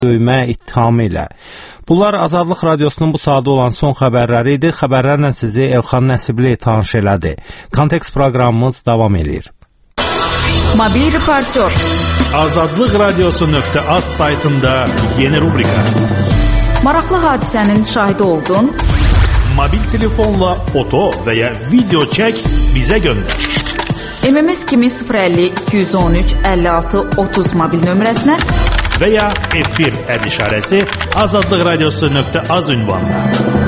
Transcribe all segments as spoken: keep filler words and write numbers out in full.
döymə ittihamı ilə. Bunlar Azadlıq Radiosunun bu saatda olan son xəbərləri idi. Xəbərlərlə sizi Elxan Nəsibli tanış elədi. Kontekst proqramımız davam edir. Mobil reportyor. Azadlıq Radiosu nöqtə az saytında yeni rubrika. Maraqlı hadisənin şahidi oldun. Mobil telefonla foto və ya video çək, bizə göndər. M M S kimi sıfır əlli iki yüz on üç əlli altı otuz mobil nömrəsinə və ya efir əd işarəsi Azadlıq Radiosu nöqtə az ünvanına.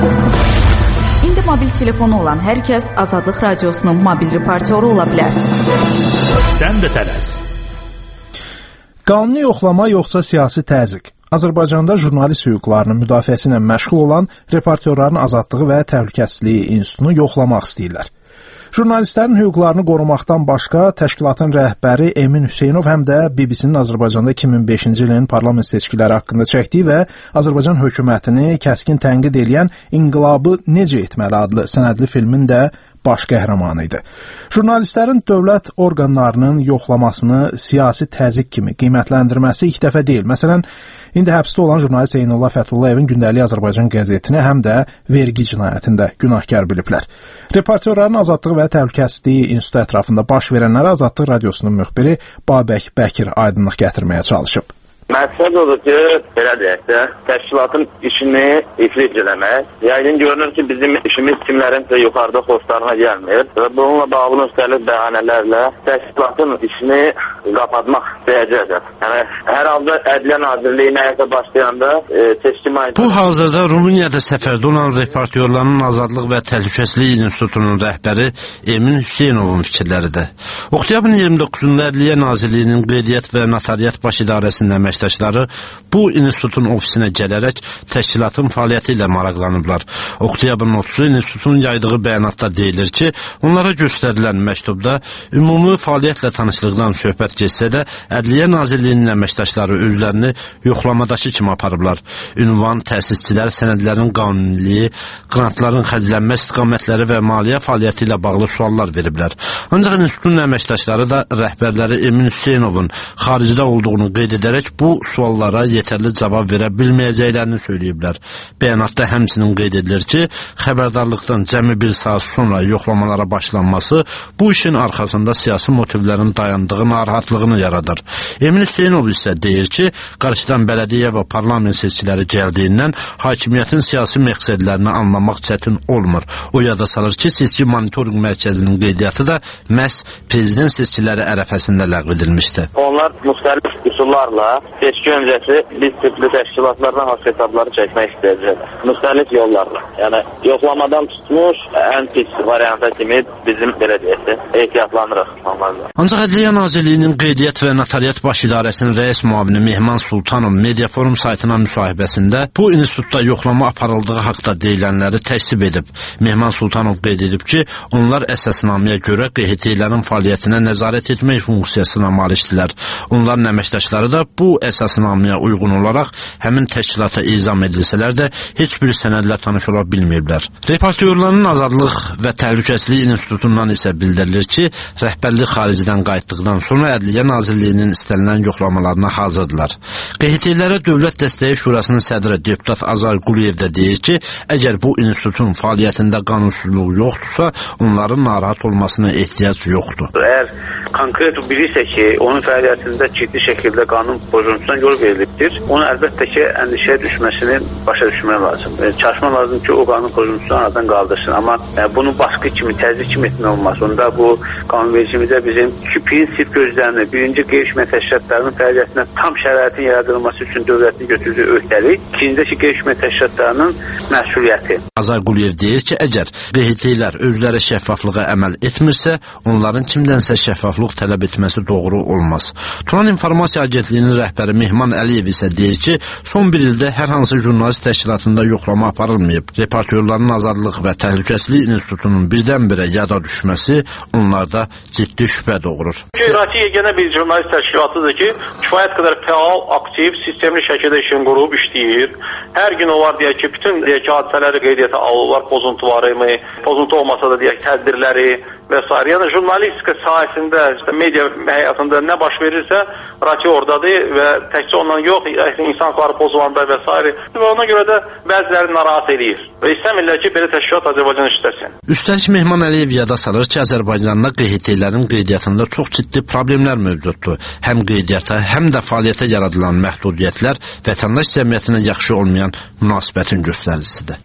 İndi mobil telefonu olan hər kəs Azadlıq Radiosunun mobil reportyoru ola bilər. Sən də tələs. Qanuni yoxlama yoxsa siyasi təzyiq? Azərbaycanda jurnalist hüquqlarının müdafiəsi ilə məşğul olan Reportyorların Azadlığı və Təhlükəsizliyi İnstitutunu yoxlamaq istəyirlər. Jurnalistlərin hüquqlarını qorumaqdan başqa təşkilatın rəhbəri Emin Hüseynov həm də B B C-nin Azərbaycanda iki min beşinci ilin parlament seçkiləri haqqında çəkdiyi və Azərbaycan hökumətini kəskin tənqid edən İnqilabı Necə Etməli adlı sənədli filmin də baş qəhrəmanı idi. Jurnalistlərin dövlət orqanlarının yoxlamasını siyasi təzyiq kimi qiymətləndirməsi ilk dəfə deyil. Məsələn, indi həbsdə olan jurnalist Eynullah Fətullayevin Gündəlik Azərbaycan qəzetini həm də vergi cinayətində günahkar biliblər. Reportyorların Azadlığı və Təhlükəsizliyi İnstitutu ətrafında baş verənlərə Azadlıq Radiosunun müxbiri Babək Bəkir aydınlıq gətirməyə çalışıb. Məqsəd odur ki, belə deyək də, təşkilatın işini iflic eləmək. Yəqin görünür ki, bizim işimiz kimlərinsə yuxarıda xoşlarına gəlmir və bununla bağlı müxtəlif bəhanələrlə təşkilatın işini qapatmaq istəyəcəkdir. Yəni, hər halda Ədliyyə Nazirliyi nəyəsə başlayanda e, seçki mayında... Bu hazırda Rumuniyada səfərdə olan Reportyorların Azadlıq və Təhlükəsizliyi İnstitutunun rəhbəri Emin Hüseynovun fikirləridir. Oktyabrın iyirmi doqquzunda Ədliyyə Nazirliyinin Qeydiyyat və Notariat Baş İdarəsində əməkdaşları bu institutun ofisinə gələrək təşkilatın fəaliyyəti ilə maraqlanıblar. Oktyabrın otuzu institutun yaydığı bəyanatda deyilir ki, onlara göstərilən məktubda ümumi fəaliyyətlə tanışlıqdan söhbət geçsə də, Ədliyyə Nazirliyinin əməkdaşları özlərini yoxlamadakı kimi aparıblar. Ünvan, təsisçilər, sənədlərin qanuniliyi, qrantların xərclənmə istiqamətləri və maliyyə fəaliyyəti ilə bağlı suallar veriblər. Ancaq institutun əməkdaşları da rəhbərləri Emin Hüseynovun xaricdə olduğunu qeyd edərək bu suallara yetərli cavab verə bilməyəcəklərini söyləyiblər. Bəyanatda həmçinin qeyd edilir ki, xəbərdarlıqdan cəmi bir saat sonra yoxlamalara başlanması bu işin arxasında siyasi motivlərin dayandığı narahatlığını yaradır. Emin Hüseynov isə deyir ki, qarşıdan bələdiyyə və parlament seçkiləri gəldiyindən hakimiyyətin siyasi məqsədlərini anlamaq çətin olmur. O yada salır ki, seçki monitoring mərkəzinin qeydiyyatı da məhz prezident seçkiləri ərəfəsində ləğv edilmişdi. Onlar müxtəlif üsullarla seçki öncəsi biz tipli təşkilatlardan haqq hesabları çəkmək istəyəcək. Müxtəlif yollarla. Yəni, yoxlamadan tutmuş ən pis varianta kimi bizim belə deyəsə ehtiyatlanırıq. Ancaq Ədliyyə Nazirliyinin Qeydiyyat və Notariat Baş İdarəsinin rəis müavini Mehman Sultanov Media Forum saytına müsahibəsində bu institutda yoxlama aparıldığı haqda deyilənləri təksib edib. Mehman Sultanov qeyd edib ki, onlar əsasnaməyə görə Q H T-lərin fəaliyyətinə nəzarət etmək funksiyasına malikdirlər. Onların əməkdaşları da bu əsasnaməyə uyğun olaraq həmin təşkilata izam edilsələr də heç bir sənədlə tanış ola bilməyiblər. Reportyorların Azadlıq və Təhlükəsizliyi İnstitutundan isə bildirilir ki, rəhbərlik xaricdən qayıtdıqdan sonra Ədliyyə Nazirliyinin istənilən yoxlamalarına hazırdılar. Q H T-lərə Dövlət Dəstəyi Şurasının sədri deputat Azay Quliyev də deyir ki, əgər bu institutun fəaliyyətində qanunsuzluq yoxdursa, onların narahat olmasına ehtiyac yoxdur. Əgər konkret bilirsə ki, onun fəaliyyətində ciddi şəkildə qanun pozuntusuna yol verilibdir, onu əlbəttə ki, əndişəyə düşməsini başa düşmək lazım. E, çalışma lazım ki, o qanun pozuntusunu aradan qaldırsın. Amma e, bunu baskı kimi, təzyiq kimi etmək olmaz. Onda bu qanunvericimizdə bizim iki prinsip gözlənilir. Birinci, qeyri-hökumət təşkilatlarının fəaliyyətinə tam şəraitin yaradılması üçün dövlətin götürdüyü öhdəlik. İkincisi ki, qeyri-hökumət təşkilatlarının məsuliyyəti. Azay Quliyev deyir ki, əgər Q H T-lər özləri şəffaflığa əməl etmirsə, onların kimdənsə şəffaflıq tələb etməsi doğru olmaz. Turan İnformasiya Agentliyinin rəhbəri Mehman Əliyev isə deyir ki, son bir ildə hər hansı jurnalist təşkilatında yoxlama aparılmayıb. Reportyorların Azadlıq və Təhlükəsizliyi İnstitutunun birdən-birə yada düşməsi onlarda ciddi şübhə doğurur. Qeyri yeganə bir jurnalist təşkilatıdır ki, kifayət qədər fəal, aktiv, sistemli şəkildə işin qurub işləyir. Hər gün onlar deyək ki, bütün deyək ki, hadisələri qeydiyyata alırlar, pozuntuları mı, pozuntu olmasa da deyək tədbirləri və s. Yəni jurnalistika sahəsində, işte media həyatında nə baş verirsə, Rati oradadır və təkcə ondan yox, insan hüquqları pozulanda və s. və ona görə də bəziləri narahat edir və istəmirlər ki, belə təşkilat Azərbaycan işləsin. Üstəlik Mehman Əliyev yada salır ki, Azərbaycanda Q H T-lərin qeydiyyatında çox ciddi problemlər mövcuddur. Həm qeydiyyata, həm də fəaliyyətə yaradılan məhdudiyyətlər vətəndaş cəmiyyətinə yaxşı olmayan münasibətin göstəricisidir.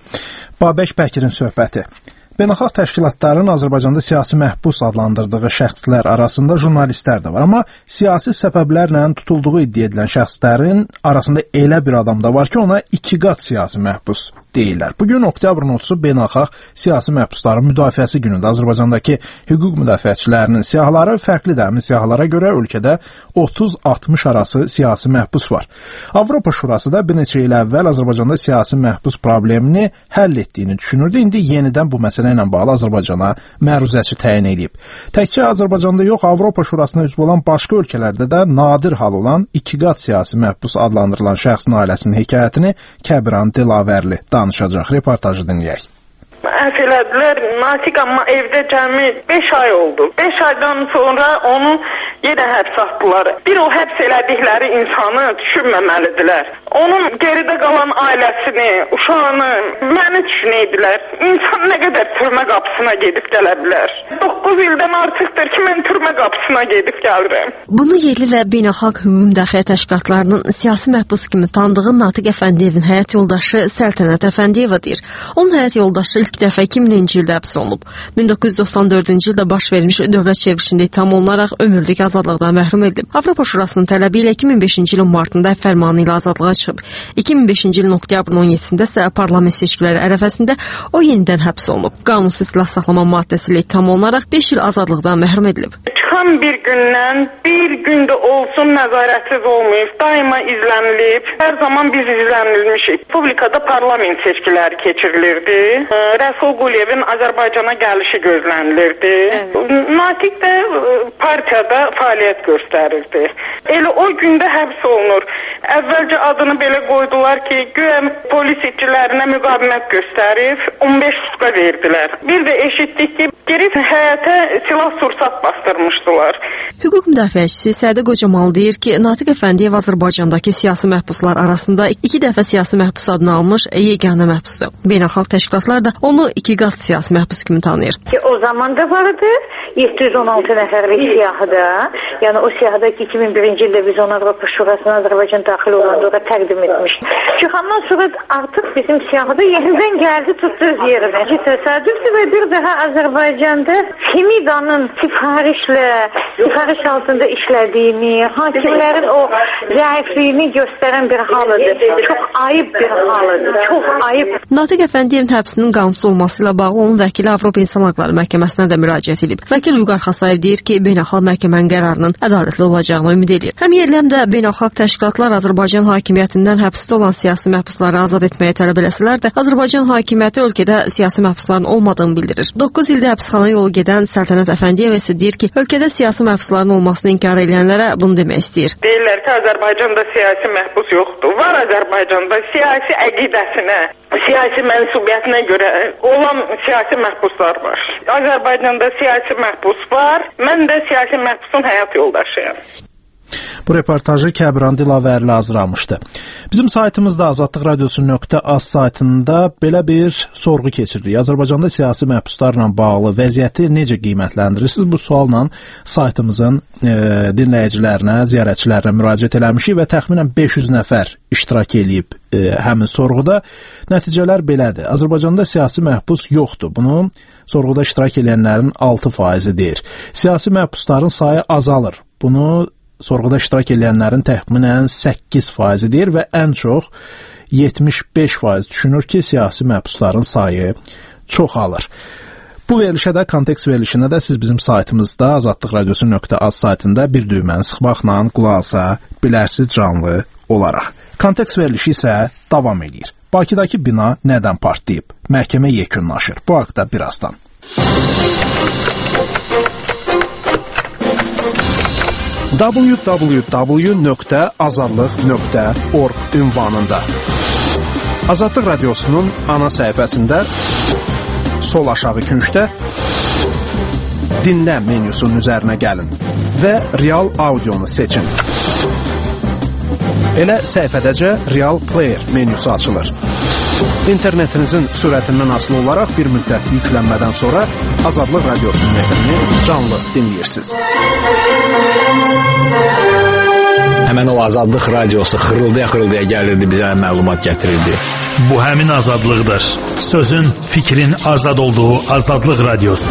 Babək Bəkirin söhbəti. Beynəlxalq təşkilatların Azərbaycanda siyasi məhbus adlandırdığı şəxslər arasında jurnalistlər də var, amma siyasi səbəblərlə tutulduğu iddia edilən şəxslərin arasında elə bir adam da var ki, ona iki qat siyasi məhbus deyirlər. Bugün oktyabrın otuzu beynəlxalq siyasi məhbusların müdafiəsi günündə Azərbaycandakı hüquq müdafiəçilərinin siyahıları fərqlidir. Həmin siyahılara görə ölkədə otuz altmış arası siyasi məhbus var. Avropa Şurası da bir neçə il əvvəl Azərbaycanda siyasi məhbus problemini həll etdiyini düşünürdü. İndi yenidən bu məsələ ilə bağlı Azərbaycana məruzəçi təyin edib. Təkcə Azərbaycanda yox, Avropa Şurasına üzv olan başqa ölkələrdə də nadir hal olan iki qat siyasi məhbus adlandırılan şəxsin ailəsinin hekayətini Kəbran Dilavərli danışacaq. Reportajı dinləyək. Əf elədilər, Natiq, amma evdə cəmi beş ay oldu. beş aydan sonra onu yenə həbs atdılar. Bir o həbs elədikləri insanı düşünməməlidirlər. Onun geridə qalan ailəsini, uşağını, məni düşünəydilər. İnsan nə qədər türmə qapısına gedib gələ bilər. doqquz ildən artıqdır ki, mən türmə qapısına gedib gəlirəm. Bunu yerli və beynəlxalq hüquq müdafiə təşkilatlarının siyasi məhbus kimi tanıdığı Natiq Əfəndiyevin həyat yoldaşı Səltənət Əfəndiyeva deyir. Onun həyat yoldaşı ilk dəfə iki minci ildə həbs olunub. min doqquz yüz doxsan dördüncü ildə baş vermiş dövlət çevrilişində ittiham olunaraq ömürlük azadlıqdan məhrum edilib. Avropa Şurasının tələbi ilə iki min beşinci ilin martında fərmanı ilə azadlığa çıxıb. iki min beşinci ilin oktyabrın on yeddisində isə parlament seçkiləri ərəfəsində o yenidən həbs olunub. Qanunsuz silah saxlama maddəsi ilə ittiham olunaraq beş il azadlıqdan məhrum edilib. Çıxan bir gündən bir gündə olsun nəzarətsiz olmayıb, daima izlənilib. Hər zaman biz izlənilmişik. Respublikada parlament seçkiləri keçirilirdi. Rəsul Quliyevin Azərbaycana gəlişi gözlənilirdi. Evet. Natiq də partiyada fəaliyyət göstərirdi. Elə o gündə həbs olunur. Əvvəlcə adını belə qoydular ki, güya polis işçilərinə müqavimət göstərib, on beş sutka verdilər. Bir də eşitdik ki, geri həyətə silah sursat bastırmışdılar. Hüquq müdafiəçisi Sədi Qocamal deyir ki, Natiq Əfəndiyev Azərbaycandakı siyasi məhbuslar arasında iki dəfə siyasi məhbus adını almış yeganə məhbusdur. Beynəlxalq təşkilatlar da onu iki qat siyasi məhbus kimi tanıyır. O zaman da vardı yeddi yüz on altı nəfərlik siyahıda, yəni o siyahıda ki, iki min birinci ildə biz onu Avropa Şurasına Azərbaycan daxil olanda təqdim etmişdik. Çıxandan sonra artıq bizim siyahıda yenidən gəldi, tutdu öz yerinə. Təsadüfdür və bir daha Azərbaycanda Femidanın sifarişlə, sifariş altında işlədiyini, hakimlərin o zəifliyini göstərən bir halıdır. Çox ayıb bir halıdır, çox ayıb. Natiq Əfəndiyevin həbsinin qanunsuz olması ilə bağlı onun vəkili Avropa İnsan Hüquqları Məhkəməsinə də müraciət edib. Vəkil Vüqar Xasayev deyir ki, beynəlxalq məhkəmənin qərarının ədalətli olacağını ümid edir. Həm yerli, həm də beynəlxalq təşkilatlar Azərbaycan hakimiyyətindən həbsdə olan siyasi məhbusları azad etməyə tələb eləsələr də, Azərbaycan hakimiyyəti ölkədə siyasi məhbusların olmadığını bildirir. doqquz ildə həbsxana yolu gedən Səltənət Əfəndiyev isə deyir ki, ölkədə siyasi məhbusların olmasını inkar edənlərə bunu demək istəyir. Deyirlər ki, Azərbaycanda siyasi məhbus yoxdur. Var Azərbaycanda siyasi əqidəsinə, siyasi mənsubiyyətinə görə olan siyasi məhbuslar var. Azərbaycanda siyasi məhbus var. Mən də siyasi məhbusun həyat yoldaşıyam. Bu reportajı Kəbran Dilavərli hazırlamışdı. Bizim saytımızda azadlıq radiosu nöqtə az saytında belə bir sorğu keçiririk. Azərbaycanda siyasi məhbuslarla bağlı vəziyyəti necə qiymətləndirirsiniz? Bu sualla saytımızın e, dinləyicilərinə, ziyarətçilərinə müraciət eləmişik və təxminən beş yüz nəfər iştirak edib e, həmin sorğuda. Nəticələr belədir. Azərbaycanda siyasi məhbus yoxdur. Bunu sorğuda iştirak edənlərin altı faizi deyir. Siyasi məhbusların sayı azalır. Bunu sorğuda iştirak edənlərin təxminən səkkiz faizi deyir və ən çox yetmiş beş faiz düşünür ki, siyasi məhbusların sayı çoxalır. Bu verilişə də, kontekst verilişinə də siz bizim saytımızda azadlıq radiosu nöqtə az saytında bir düyməni sıxmaqla qulaq asa bilərsiniz canlı olaraq. Kontekst verilişi isə davam edir. Bakıdakı bina nədən partlayıb? Məhkəmə yekunlaşır. Bu haqda birazdan. w w w nöqtə azadlıq nöqtə org ünvanında Azadlıq Radiosunun ana səhifəsində sol aşağı küncdə dinlə menyusunun üzərinə gəlin və real audionu seçin. Elə səhifədəcə Real Player menyusu açılır. İnternetinizin sürətindən asılı olaraq bir müddət yüklənmədən sonra Azadlıq Radiosunun efrini canlı dinləyirsiniz. Həmən o Azadlıq Radiosu xırıldaya-xırıldaya gəlirdi, bizə məlumat gətirirdi. Bu həmin azadlıqdır. Sözün, fikrin azad olduğu Azadlıq Radiosu.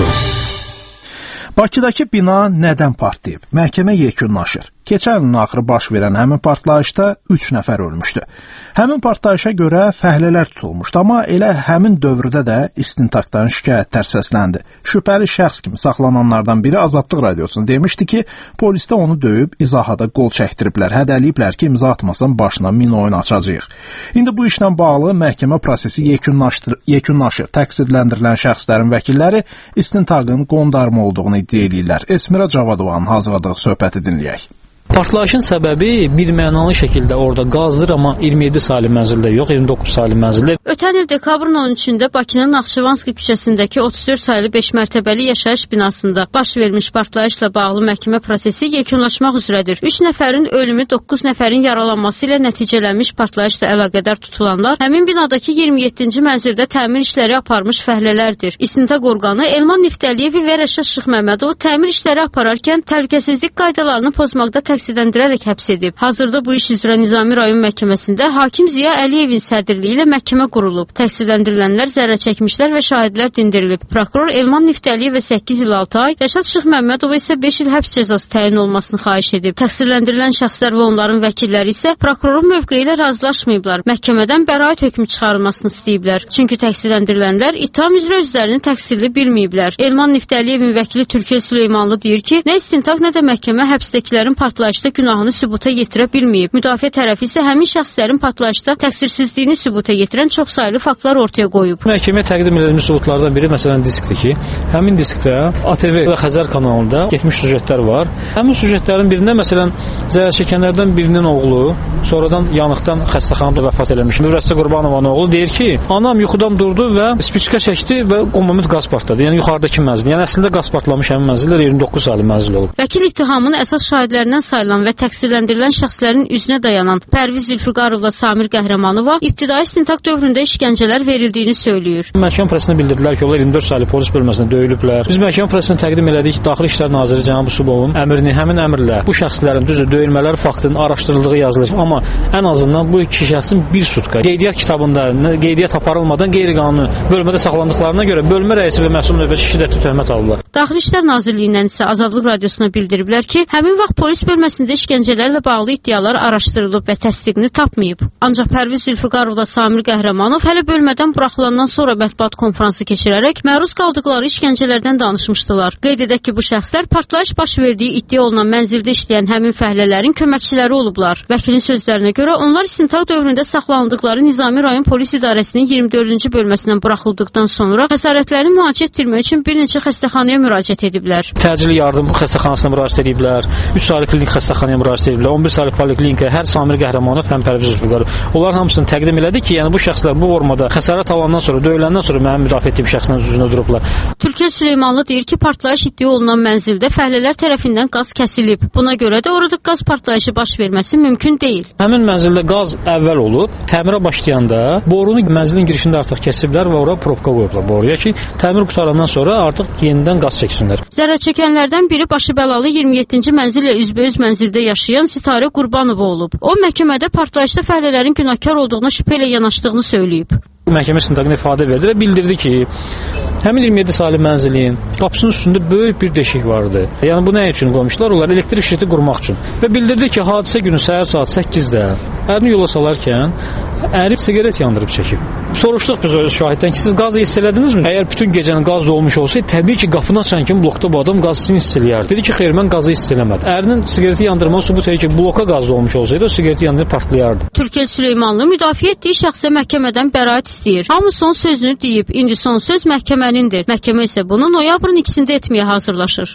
Bakıdakı bina nədən partlayıb? Məhkəmə yekunlaşır. Keçən ilin axırı baş verən həmin partlayışda üç nəfər ölmüşdü. Həmin partlayışa görə fəhlələr tutulmuşdu, amma elə həmin dövrdə də istintaqdan şikayətlər səsləndi. Şübhəli şəxs kimi saxlananlardan biri Azadlıq Radiosuna demişdi ki, polisdə onu döyüb, izahada qol çəkdiriblər, hədəliyiblər ki, imza atmasan başına min oyun açacağıq. İndi bu işlə bağlı məhkəmə prosesi yekunlaşır. Təqsirləndirilən şəxslərin vəkilləri istintaqın qondarma olduğunu iddia edirlər. Esmira Cavadovanın hazırladığı söhbəti dinləyək. Partlayışın səbəbi bir mənalı şəkildə orada qazdır, amma iyirmi yeddi saylı mənzildə yox, iyirmi doqquz saylı mənzildə. Ötən il dekabrın on üçündə Bakının Naxçıvanski küçəsindəki otuz dörd saylı beş mərtəbəli yaşayış binasında baş vermiş partlayışla bağlı məhkəmə prosesi yekunlaşmaq üzrədir. üç nəfərin ölümü, doqquz nəfərin yaralanması ilə nəticələnmiş partlayışla əlaqədar tutulanlar həmin binadakı iyirmi yeddinci mənzildə təmir işləri aparmış fəhlələrdir. İstintaq orqanı Elman Niftəliyevi və Rəşad Şıxməmmədovu təmir işləri apararkən təhlükəsizlik qaydalarını pozmaqda təqsirləndirərək həbs edib. Hazırda bu iş üzrə Nizami rayon məhkəməsində hakim Ziya Əliyevin sədrliyi ilə məhkəmə qurulub. Təqsirləndirilənlər zərər çəkmişlər və şahidlər dindirilib. Prokuror Elman Niftəliyevə səkkiz il altı ay, Rəşad Şıxməmmədova isə beş il həbs cəzası təyin olmasını xahiş edib. Təqsirləndirilən şəxslər və onların vəkilləri isə prokurorun mövqeyi ilə razılaşmayıblar. Məhkəmədən bəraət hökmü çıxarılmasını istəyiblər. Çünki təqsirləndirilənlər ittiham üzrə özlərini təqsirli bilməyiblər. Elman Niftəliyevin vəkili Türkiyə Süleymanlı deyir ki, nə istintaq, nə də məhkəmə həbsdəkilərin partlayışda günahını sübuta yetirə bilməyib. Müdafiə tərəfi isə həmin şəxslərin partlayışda təqsirsizliyini sübuta yetirən çoxsaylı faktlar ortaya qoyub. Məhkəməyə təqdim edilmiş sübutlardan biri məsələn diskdir ki, həmin diskdə A T V və Xəzər kanalında getmiş süjetlər var. Həmin süjetlərin birində məsələn zərər çəkənlərdən birinin oğlu sonradan yanıqdan xəstəxanada vəfat eləmiş. Müvəssə Qurbanovanın oğlu deyir ki, anam yuxudan durdu və spiçka çəkdi və o moment qaz partladı. Yəni yuxarıdakı mənzil. Yəni əslində qaz partlamış həmin mənzillər iyirmi doqquz saylı mənzil olub. Vəkil ittihamın əsas şahidlərindən sayılan və təqsirləndirilən şəxslərin üzünə dayanan Pərviz Zülfüqarovla Samir Qəhrəmanova ibtidai istintaq dövründə işgəncələr verildiyini söylüyor. Məhkəmə prosesində bildirdilər ki, onlar iyirmi dörd saylı polis bölməsində döyülüblər. Biz məhkəmə prosesində təqdim elədik Daxili İşlər Naziri cənab Usubovun əmrini, həmin əmrlə bu şəxslərin düzdür döyülmələri faktının araşdırıldığı yazılır. Amma ən azından bu iki şəxsin bir sutka qeydiyyat kitabında qeydiyyat aparılmadan qeyri-qanuni bölmədə saxlandıqlarına görə bölmə rəisi və məsul növbəti şiddətli töhmət alırlar. Daxili İşlər Nazirliyindən isə Azadlıq Radiosuna bildiriblər ki, həmin vaxt polis bölməsində işgəncələrlə bağlı iddialar araşdırılıb və təsdiqini tapmayıb. Ancaq Pərviz Zülfüqarovla Samir Qəhrəmanov hələ bölmədən buraxılandan sonra mətbuat konfransı keçirərək məruz qaldıqları işgəncələrdən danışmışdılar. Qeyd edək ki, bu şəxslər partlayış baş verdiyi iddia olunan mənzildə işləyən həmin fəhlələrin köməkçiləri olublar. Vəkilin sözlərinə görə onlar istintaq dövründə saxlanıldıqları Nizami rayon polis idarəsinin iyirmi dördüncü bölməsindən buraxıldıqdan sonra xəsarətlərini müalicə etdirmək üçün bir neçə xəstəxanaya müraciət ediblər. Təcili yardım xəstəxanasına müraciət ediblər. üç saylı klinik xəstəxanaya müraciət ediblər. on bir saylı poliklinikə hər Samir Qəhrəmanov, həm Pərviz Zülfüqarov. Onların hamısını təqdim elədi ki, yəni bu şəxslər bu formada xəsarət alandan sonra, döyüləndən sonra mənim müdafiə etdiyim şəxslərin üzünə durublar. Türkiyə Süleymanlı deyir ki, partlayış iddia olunan mənzildə fəhlələr tərəfindən qaz kəsilib. Buna görə də orada qaz partlayışı baş verməsi mümkün deyil. Həmin mənzildə qaz əvvəl olub, təmirə başlayanda borunu mənzilin girişində artıq kəsiblər və ora probka qoyublar boruya ki, təmir qutarandan sonra artıq yenidən qaz çəksinlər. Zərər çəkənlərdən biri başı bəlalı iyirmi yeddinci mənzillə üzbəüz mənzildə yaşayan Sitarə Qurbanova olub. O məhkəmədə partlayışda fəhlələrin günahkar olduğuna şübhə ilə yanaşdığını söyləyib. Məhkəmə istintaqına ifadə verdi və bildirdi ki, həmin iyirmi yeddi saylı mənzilin qapısının üstündə böyük bir deşik vardı. Yəni bu nə üçün qoymuşlar? Onlar elektrik şirkəti qurmaq üçün. Və bildirdi ki, hadisə günü səhər saat səkkizdə ərini yola salarkən əri siqaret yandırıb çəkib. Soruşduq biz o şahiddən ki, siz qazı hiss elədinizmi? Əgər bütün gecəni qaz dolmuş olsaydı, təbii ki, qapını açan kimi blokda bu adam qazı hiss eləyərdi. Dedi ki, xeyr, mən qazı hiss eləmədim. Ərinin siqareti yandırmağı sübut edir ki, bloka qaz dolmuş olsaydı, o siqareti yandırıb partlayardı. Türkiyə Süleymanlı müdafiə etdiyi şəxsə məhkəmədən bəraət istəyir. Hamı son sözünü deyib, indi son söz məhkəmənindir. Məhkəmə isə bunu noyabrın ikisində etməyə hazırlaşır.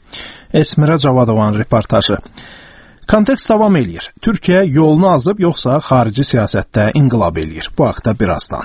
Esmira Cavadovanın reportajı. Kontekst davam eləyir. Türkiyə yolunu azıb, yoxsa xarici siyasətdə inqilab eləyir? Bu haqda birazdan.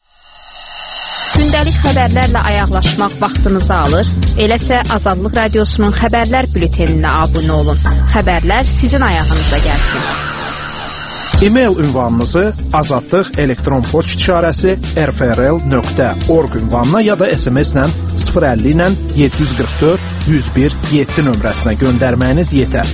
Gündəlik xəbərlərlə ayaqlaşmaq vaxtınızı alır. Eləsə Azadlıq Radiosunun xəbərlər bülteninə abunə olun. Xəbərlər sizin ayağınıza gəlsin. E-mail ünvanınızı azadlıq elektron poçt işarəsi r f r l nöqtə org ünvanına ya da S M S-lə sıfır əlli ilə yeddi yüz qırx dörd yüz bir yeddi nömrəsinə göndərməyiniz yetər.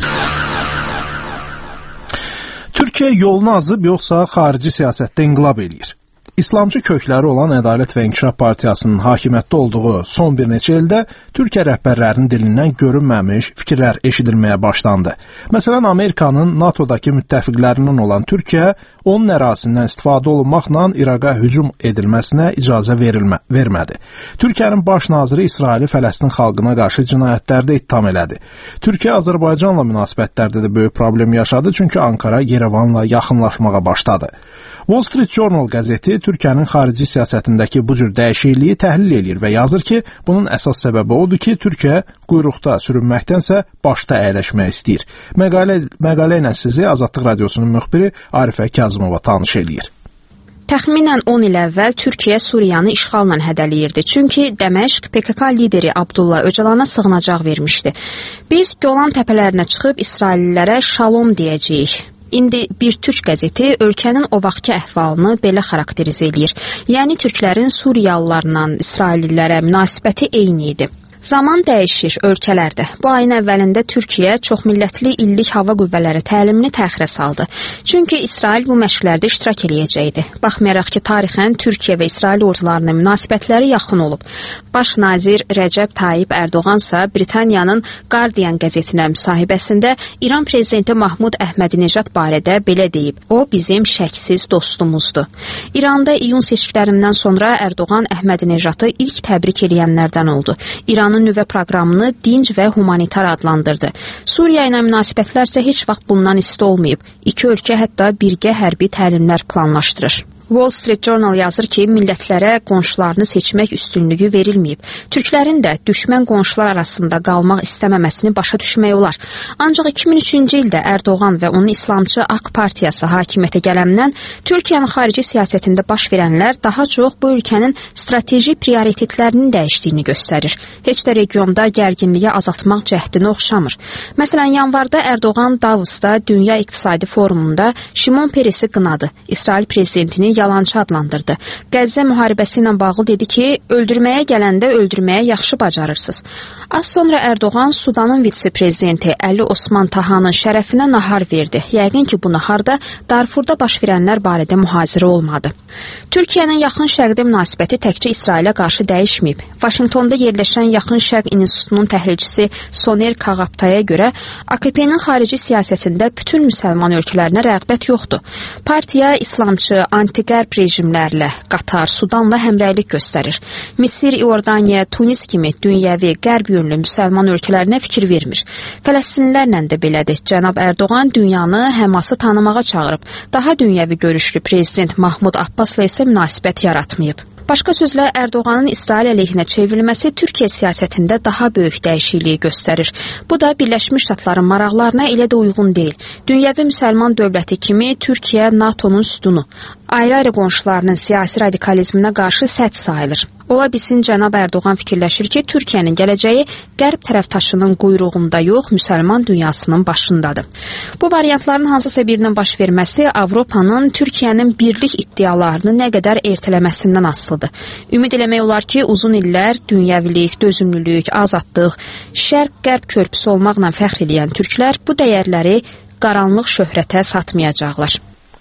Türkiyə yolunu azıb yoxsa xarici siyasətdə inqilab eləyir? İslamcı kökləri olan Ədalət və İnkişaf Partiyasının hakimiyyətdə olduğu son bir neçə ildə Türkiyə rəhbərlərinin dilindən görünməmiş fikirlər eşidilməyə başlandı. Məsələn, Amerikanın NATOdakı müttəfiqlərindən olan Türkiyə, onun ərazisindən istifadə olunmaqla İraqa hücum edilməsinə icazə verilmə, vermədi. Türkiyənin baş naziri İsraili Fələstin xalqına qarşı cinayətlərdə ittiham elədi. Türkiyə Azərbaycanla münasibətlərdə də böyük problem yaşadı, çünki Ankara Yerevanla yaxınlaşmağa başladı. Wall Street Journal qəzeti Türkiyənin xarici siyasətindəki bu cür dəyişikliyi təhlil edir və yazır ki, bunun əsas səbəbi odur ki, Türkiyə quyruqda sürünməkdənsə başda əyləşmək istəyir. Məqalə, məqalə ilə sizi Azadlıq Radiosunun müxbiri Arifə Kazımova tanış eləyir. Təxminən on il əvvəl Türkiyə Suriyanı işğalla hədələyirdi. Çünki Dəməşq P K K lideri Abdullah Öcalana sığınacaq vermişdi. Biz Golan təpələrinə çıxıb İsraillilərə şalom deyəcəyik. İndi bir türk qəzeti ölkənin o vaxtki əhvalını belə xarakterizə eləyir. Yəni türklərin Suriyalılarla İsraillilərə münasibəti eyni idi. Zaman dəyişir ölkələrdə. Bu ayın əvvəlində Türkiyə çoxmillətli illik hava qüvvələri təlimini təxirə saldı. Çünki İsrail bu məşqlərdə iştirak eləyəcəkdi. Baxmayaraq ki, tarixən Türkiyə və İsrail ordularının münasibətləri yaxın olub. Baş nazir Rəcəb Tayyip Ərdoğansa Britaniyanın Guardian qəzetinə müsahibəsində İran prezidenti Mahmud Əhmədinejad barədə belə deyib: "O bizim şəksiz dostumuzdur." İranda iyun seçkilərindən sonra Ərdoğan Əhmədinejadı ilk təbrik eləyənlərdən oldu. İran nüvə proqramını dinc və humanitar adlandırdı. Suriya ilə münasibətlər isə heç vaxt bundan isti olmayıb. İki ölkə hətta birgə hərbi təlimlər planlaşdırır. Wall Street Journal yazır ki, millətlərə qonşularını seçmək üstünlüyü verilməyib. Türklərin də düşmən qonşular arasında qalmaq istəməməsini başa düşmək olar. Ancaq iki min üçüncü ildə Ərdoğan və onun İslamçı AK Partiyası hakimiyyətə gələndən Türkiyənin xarici siyasətində baş verənlər daha çox bu ölkənin strateji prioritetlərinin dəyişdiyini göstərir. Heç də regionda gərginliyi azaltmaq cəhdinə oxşamır. Məsələn, yanvarda Ərdoğan Davosda Dünya İqtisadi Forumunda Şimon Peresi qınadı. İsrail prezidentini yalançı adlandırdı. Qəzzə müharibəsi ilə bağlı dedi ki, öldürməyə gələndə öldürməyə yaxşı bacarırsınız. Az sonra Ərdoğan Sudanın vitse-prezidenti Əli Osman Tahanın şərəfinə nahar verdi. Yəqin ki, bu naharda Darfurda baş verənlər barədə mühazirə olmadı. Türkiyənin Yaxın Şərqdə münasibəti təkcə İsrailə qarşı dəyişməyib. Vaşinqtonda yerləşən Yaxın Şərq İnstitutunun təhlilçisi Soner Kağaptaya görə A K P-nin xarici siyasətində bütün müsəlman ölkələrinə rəğbət yoxdur. Partiya İslamçı, anti-qərb rejimlərlə, Qatar, Sudanla həmrəylik göstərir. Misir, İordaniya, Tunis kimi dünyəvi, qərb yönlü müsəlman ölkələrinə fikir vermir. Fələstinlilərlə də belədir. Cənab Ərdoğan dünyanı Həması tanımağa çağırıb. Daha dünyəvi görüşlü prezident Mahmud Abbasla isə münasibət yaratmayıb. Başqa sözlə, Ərdoğanın İsrail əleyhinə çevrilməsi Türkiyə siyasətində daha böyük dəyişikliyi göstərir. Bu da Birləşmiş Ştatların maraqlarına elə də uyğun deyil. Dünyəvi müsəlman dövləti kimi Türkiyə NATOnun sütunu. Ayrı-ayrı qonşularının siyasi radikalizminə qarşı sədd sayılır. Ola bilsin, cənab Ərdoğan fikirləşir ki, Türkiyənin gələcəyi qərb tərəfdaşının quyruğunda yox, müsəlman dünyasının başındadır. Bu variantların hansısa birinin baş verməsi Avropanın Türkiyənin birlik iddialarını nə qədər ertələməsindən asılıdır. Ümid eləmək olar ki, uzun illər dünyəvilik, dözümlülük, azadlıq, şərq-qərb körpüsü olmaqla fəxr edən türklər bu dəyərləri qaranlıq şöhrətə satmayacaqlar.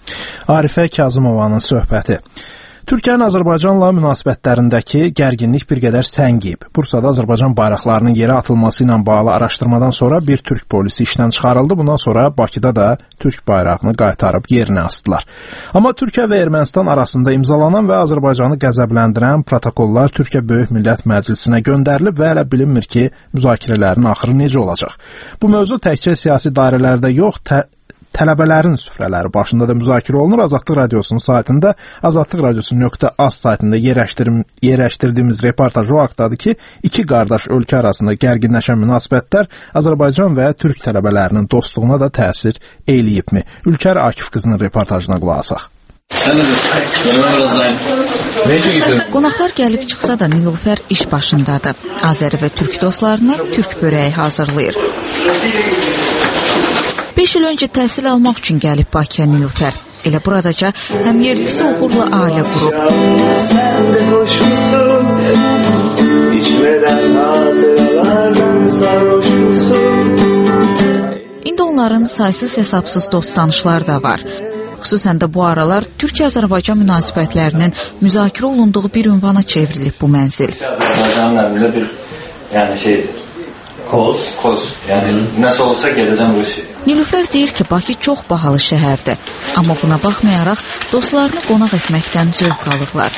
Arifə Kazımovanın söhbəti. Türkiyənin Azərbaycanla münasibətlərindəki gərginlik bir qədər səngiyib. Bursada Azərbaycan bayraqlarının yerə atılması ilə bağlı araşdırmadan sonra bir türk polisi işdən çıxarıldı. Bundan sonra Bakıda da türk bayrağını qaytarıb yerinə asdılar. Amma Türkiyə və Ermənistan arasında imzalanan və Azərbaycanı qəzəbləndirən protokollar Türkiyə Böyük Millət Məclisinə göndərilib və hələ bilinmir ki, müzakirələrin axırı necə olacaq. Bu mövzu təkcə siyasi dairələrdə yox, tə tələbələrin süfrələri başında da müzakirə olunur. Azadlıq Radiosunun saytında, azadlıq radiosu nöqtə az saytında yerləşdirdiyimiz reportaj o haqdadır ki, iki qardaş ölkə arasında gərginləşən münasibətlər Azərbaycan və Türk tələbələrinin dostluğuna da təsir eləyibmi? Ülkər Akif qızının reportajına qulaq asaq. Qonaqlar gəlib çıxsa da Nilufər iş başındadır. Azəri və türk dostlarına türk börəyi hazırlayır. beş il öncə təhsil almaq üçün gəlib Bakıya Nilüfər. Elə buradaca həm yerlisi uğurla ailə qurub. Sən də qoşmusun, içmədən hatıralardan sarhoşmusun. İndi onların saysız hesabsız dost tanışlar da var. Xüsusən də bu aralar Türkiyə-Azərbaycan münasibətlərinin müzakirə olunduğu bir ünvana çevrilib bu mənzil. Azərbaycanın əlində bir yəni şeydir. Koz, koz. Yəni nəsə olsa gedəcəm Rusiyaya. Nilüfər deyir ki, Bakı çox bahalı şəhərdir. Amma buna baxmayaraq dostlarını qonaq etməkdən zövq alırlar.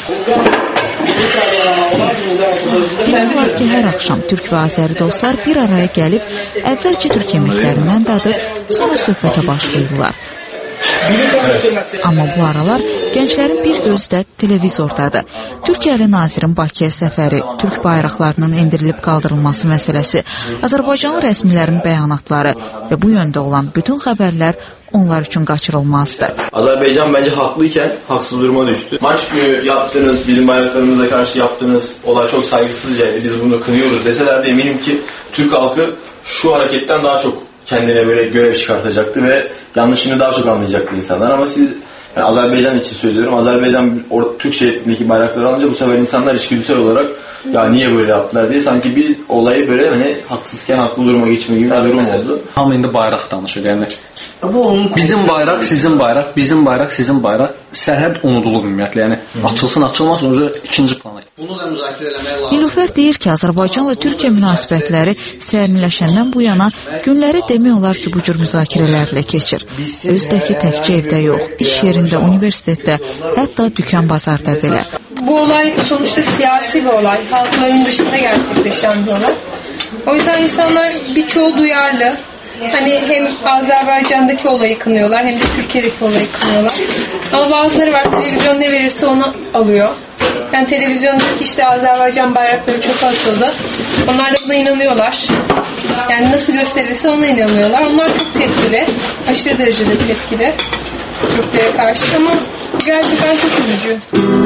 Demək var ki, hər axşam türk və azəri dostlar bir araya gəlib əvvəlcə türk yeməklərindən dadıb, sonra söhbətə başlayırlar. Amma bu aralar gənclərin bir gözü də televizordadır. Türkiyəli nazirin Bakıya səfəri, türk bayraqlarının endirilib qaldırılması məsələsi, Azərbaycanlı rəsmilərin bəyanatları və bu yöndə olan bütün xəbərlər onlar üçün qaçırılmazdır. Azərbaycan bence haklıyken haksız duruma düştü. Maç günü yaptığınız, bizim bayraklarımıza karşı yaptığınız olay çok saygısızcaydı. Biz bunu kınıyoruz deseler de eminim ki Türk halkı şu hareketten daha çok kendine böyle görev çıkartacaktı ve yanlışını daha çok anlayacaktı insanlar. Ama siz, yani Azerbaycan için söylüyorum, Azerbaycan Türk şehrindeki bayrakları alınca bu sefer insanlar içgüdüsel olarak ya niye böyle yaptılar diye sanki biz olayı böyle hani haksızken haklı duruma geçme gibi bir durum oldu. Hamı indi bayraq danışır. Yani bizim bayraq, sizin bayraq, bizim bayraq, sizin bayraq sərhəd unudulub ümumiyyətlə. Yəni açılsın, açılmasın o ikinci plana. Bunu da müzakirə eləmək lazım. Nilüfər deyir ki, Azərbaycanla Türkiyə münasibətləri sərniləşəndən bu yana günləri demək olar ki, bu cür müzakirələrlə keçir. Özdəki təkcə evdə yox, iş yerində, universitetdə, hətta dükan bazarda belə. Bu olay sonuçta siyasi bir olay. Halkların dışında gerçekleşen bir olay. O yüzden insanlar birçoğu duyarlı. Hani hem Azerbaycan'daki olayı kınıyorlar hem de Türkiye'deki olayı kınıyorlar. Ama bazıları var, televizyon ne verirse onu alıyor. Yani televizyondaki işte Azerbaycan bayrakları çok asıldı. Onlar da buna inanıyorlar. Yani nasıl gösterirse ona inanıyorlar. Onlar çok tepkili. Aşırı derecede tepkili. Türklere karşı ama gerçekten çok üzücü.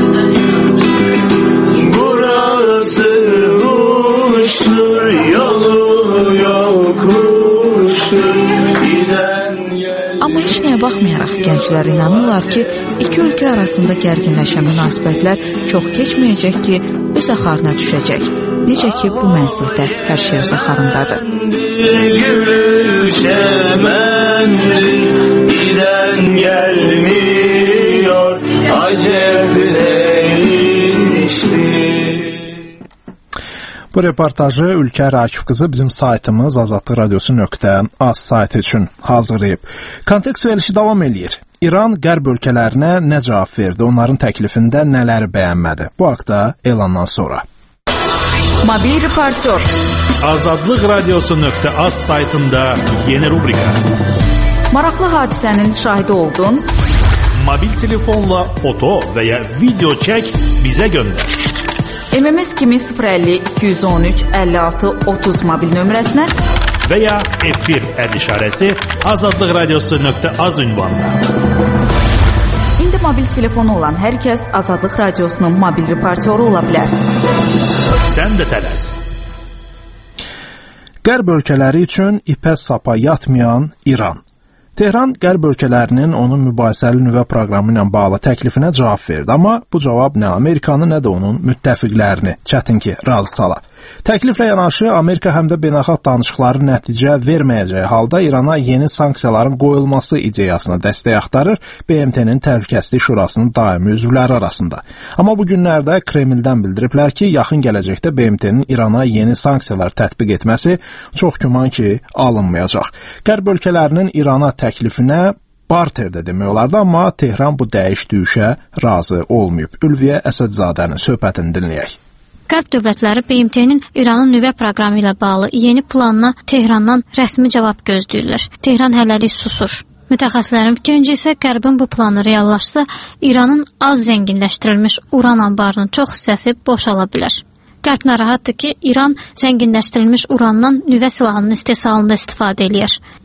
Burası uçtur, yolu yokuştur, giden yer... Amma heç nəyə baxmayaraq gənclər inanırlar ki, iki ölkə arasında gərginləşən münasibətlər çox keçməyəcək ki, öz axarına düşəcək. Necə ki, bu mənzildə hər şey öz axarındadır. Gülü çəməndir, giden gelmiyor, acep değiştir. Bu reportajı Ülker Akif qızı bizim saytımız azadlıq radiosu nöqtə az saytı üçün hazırlayıb. Kontekst verilişi davam eləyir. İran qərb ölkələrinə nə cavab verdi, onların təklifində nələri bəyənmədi? Bu haqda elandan sonra. Mobil reportör. Azadlıq radiosu nöqtə az saytında yeni rubrika. Maraqlı hadisənin şahidi oldun. Mobil telefonla foto və ya video çək, bizə göndər. M M S kimi sıfır əlli iki yüz on üç əlli altı otuz mobil nömrəsinə və ya efir əd işarəsi azadlıq radiosu nöqtə az ünvanına. İndi mobil telefonu olan hər kəs Azadlıq radiosunun mobil reportyoru ola bilər. Sən də tələs. Qərb ölkələri üçün ipə sapa yatmayan İran. Tehran qərb ölkələrinin onun mübahisəli nüvə proqramı ilə bağlı təklifinə cavab verdi, amma bu cavab nə Amerikanı, nə də onun müttəfiqlərini çətin ki, razı sala. Təkliflə yanaşı Amerika həm də beynəlxalq danışıqları nəticə verməyəcəyi halda İrana yeni sanksiyaların qoyulması ideyasına dəstək axtarır B M T-nin Təhlükəsizlik Şurasının daimi üzvləri arasında. Amma bu günlərdə Kremldən bildiriblər ki, yaxın gələcəkdə B M T-nin İrana yeni sanksiyalar tətbiq etməsi çox güman ki, alınmayacaq. Qərb ölkələrinin İrana təklifinə barterdə demək olardı, amma Tehran bu dəyiş-düşə razı olmayıb. Ülviyə Əsədzadənin söhbətini dinləyək. Qərb dövlətləri B M T-nin İranın nüvə proqramı ilə bağlı yeni planına Tehrandan rəsmi cavab gözləyirlər. Tehran hələlik susur. Mütəxəssislərin fikrincə isə Qərbin bu planı reallaşsa, İranın az zənginləşdirilmiş uran anbarının çox hissəsi boşala bilər. Qərb narahatdır ki, İran zənginləşdirilmiş urandan nüvə silahının istehsalında istifadə eləyər.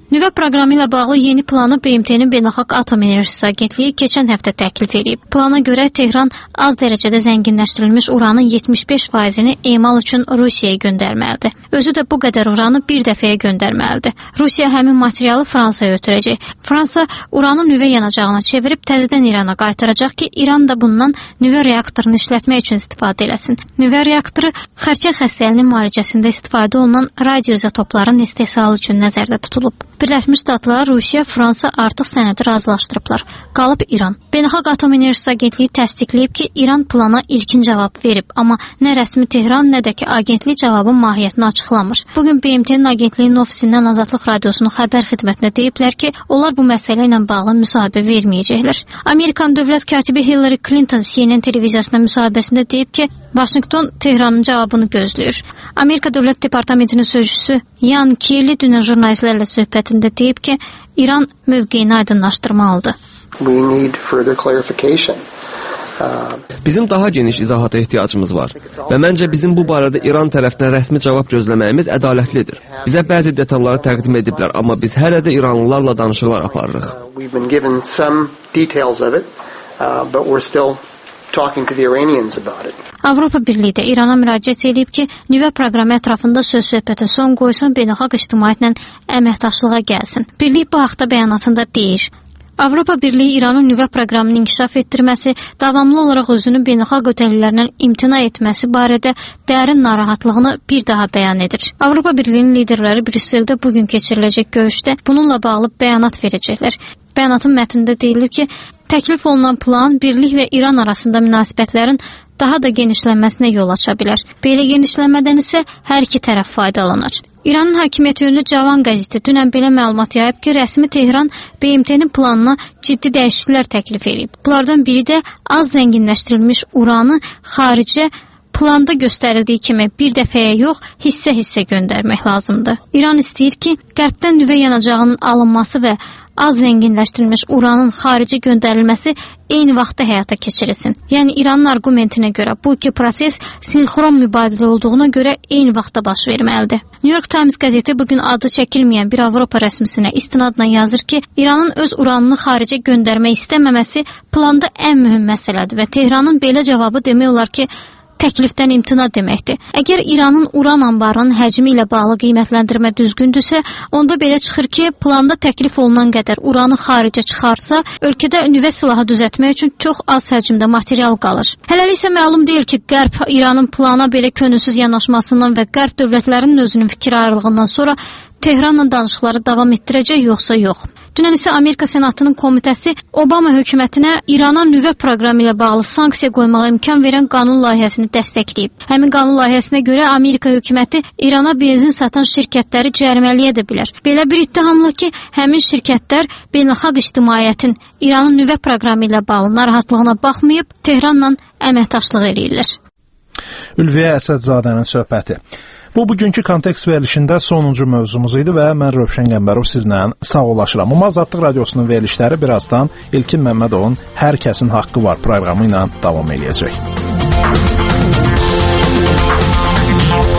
Nüvə proqramı ilə bağlı yeni planı B M T-nin Beynəlxalq Atom Enerjisi Agentliyi keçən həftə təklif edib. Plana görə Tehran az dərəcədə zənginləşdirilmiş uranın yetmiş beş faizini emal üçün Rusiyaya göndərməlidir. Özü də bu qədər uranı bir dəfəyə göndərməlidir. Rusiya həmin materialı Fransaya ötürəcək. Fransa uranı nüvə yanacağına çevirib təzədən İrana qaytaracaq ki, İran da bundan nüvə reaktorunu işlətmək üçün istifadə eləsin. Nüvə reaktoru xərçəng xəstəliyinin müalicəsində istifadə olunan radioizotopların istehsalı üçün nəzərdə tutulub. Birləşmiş Ştatlar, Rusiya, Fransa artıq sənədi razılaşdırıblar. Qalıb İran. Beynəlxalq Atom Enerjisi Agentliyi təsdiqləyib ki, İran plana ilkin cavab verib, amma nə rəsmi Tehran, nə də ki, agentlik cavabın mahiyyətini açıqlamır. Bugün B M T-nin agentliyinin ofisindən Azadlıq Radiosunun xəbər xidmətinə deyiblər ki, onlar bu məsələ ilə bağlı müsahibə verməyəcəklər. Amerikan dövlət katibi Hillary Clinton C N N televiziyasına müsahibəsində deyib ki, Vaşinqton Tehranın cavabını gözləyir. Amerika Dövlət Departamentinin sözçüsü Yan Kelly dünən jurnalistlərlə söhbətində deyib ki, İran mövqeyini aydınlaşdırmalıdır. Bizim daha geniş izahata ehtiyacımız var və məncə bizim bu barədə İran tərəfindən rəsmi cavab gözləməyimiz ədalətlidir. Bizə bəzi detalları təqdim ediblər, amma biz hələ də İranlılarla danışıqlar aparırıq. Avropa Birliyi də İrana müraciət edib ki, nüvə proqramı ətrafında söz-söhbətə son qoysun, beynəlxalq ictimaiyyətlə əməkdaşlığa gəlsin. Birlik bu haqda bəyanatında deyir. Avropa Birliyi İranın nüvə proqramını inkişaf etdirməsi, davamlı olaraq özünün beynəlxalq ötərilərindən imtina etməsi barədə dərin narahatlığını bir daha bəyan edir. Avropa Birliyinin liderləri Brüsseldə bugün keçiriləcək görüşdə bununla bağlı bəyanat verəcəklər. Bəyanatın mətnində deyilir ki, təklif olunan plan birlik və İran arasında münasibətlərin daha da genişlənməsinə yol aça bilər. Belə genişlənmədən isə hər iki tərəf faydalanır. İranın hakimiyyəti yönlü Cavan qəzeti dünən belə məlumat yayıb ki, rəsmi Tehran B M T-nin planına ciddi dəyişikliklər təklif edib. Bunlardan biri də az zənginləşdirilmiş uranı xaricə planda göstərildiyi kimi bir dəfəyə yox, hissə-hissə göndərmək lazımdır. İran istəyir ki, qərbdən nüvə yanacağının alınması və az zənginləşdirilmiş uranın xarici göndərilməsi eyni vaxtda həyata keçirilsin. Yəni İranın arqumentinə görə bu iki proses sinxron mübadilə olduğuna görə eyni vaxtda baş verməlidir. New York Times qəzeti bugün adı çəkilməyən bir Avropa rəsmisinə istinadla yazır ki, İranın öz uranını xaricə göndərmək istəməməsi planda ən mühüm məsələdir və Tehranın belə cavabı demək olar ki, təklifdən imtina deməkdir. Əgər İranın uran anbarının həcmi ilə bağlı qiymətləndirmə düzgündürsə, onda belə çıxır ki, planda təklif olunan qədər uranı xaricə çıxarsa, ölkədə nüvə silahı düzəltmək üçün çox az həcmdə material qalır. Hələlik isə məlum deyil ki, Qərb İranın plana belə könülsüz yanaşmasından və Qərb dövlətlərinin özünün fikir ayrılığından sonra Tehranla danışıqları davam etdirəcək yoxsa yox. Dünən isə Amerika Senatının komitəsi Obama hökumətinə İrana nüvə proqramı ilə bağlı sanksiya qoymağa imkan verən qanun layihəsini dəstəkləyib. Həmin qanun layihəsinə görə Amerika hökuməti İrana benzin satan şirkətləri cərimələyə də bilər. Belə bir ittihamla ki, həmin şirkətlər beynəlxalq ictimaiyyətin İranın nüvə proqramı ilə bağlı narahatlığına baxmayıb, Tehranla əməkdaşlıq eləyirlər. Ülviyə Əsədzadənin söhbəti. Bu, bugünkü kontekst verilişində sonuncu mövzumuz idi və mən Rövşən Qəmbərov sizlə sağollaşıram. Amma Azadlıq Radiosunun verilişləri birazdan İlkin Məmmədovun Hər kəsin haqqı var proqramı ilə davam edəcək.